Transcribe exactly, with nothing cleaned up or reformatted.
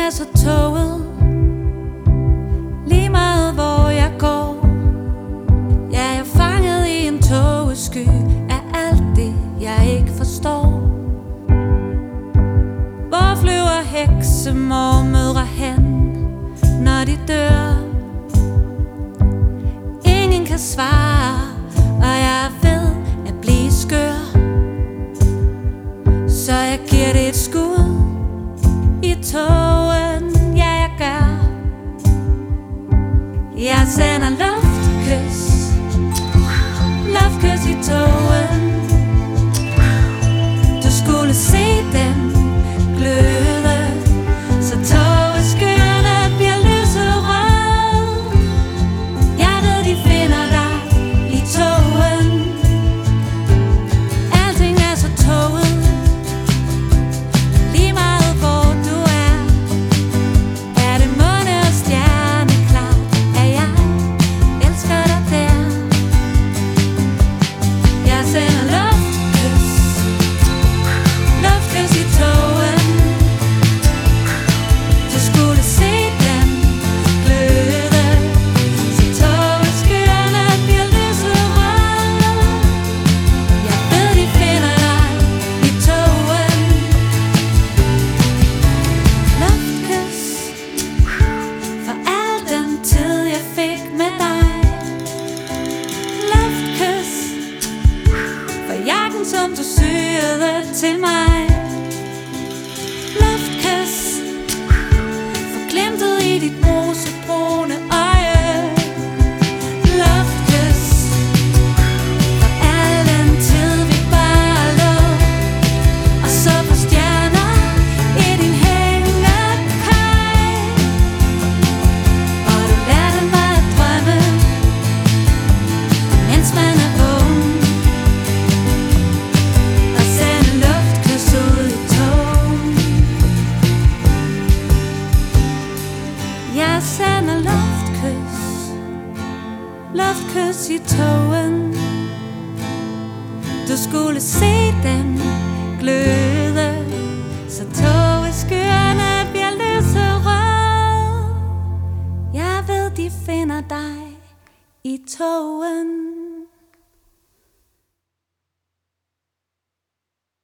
er så tåget, lige meget hvor jeg går. Ja, jeg er fanget i en tågesky af alt det, jeg ikke forstår. Hvor flyver heksemormødre hen, når de dør? Ingen kan svare, og jeg er ved at blive skør. Så jeg giver det et skud i tågen, ja jeg gør. Jeg sender luftkys, luftkys i tågen. Du skulle se dem gløde, så tågeskyerne bliver lyserøde. Jeg ved de finder dig i tågen. Alting er så tåget, lige meget hvor du er. Er det måne og stjerneklart, at jeg elsker dig der. Jeg sender luftkys, luftkys i tågen. Du skulle se dem gløde, så tågeskyerne bliver lyserøde. Jeg ved de finder dig i tågen. Luftkys for al den tid jeg fik med dig. Luftkys for jakken som du syede til mig. Luftkys for glimtet i dit mosebrune øje. Luftkys for al den tid vi bare lå og så på stjerner i din hængekøj. Og du lærte mig at drømme, mens man er vågen, og sende luftkys ud i tågen. Jeg sender luftkys, luftkys i tågen. Du skulle se dem gløde,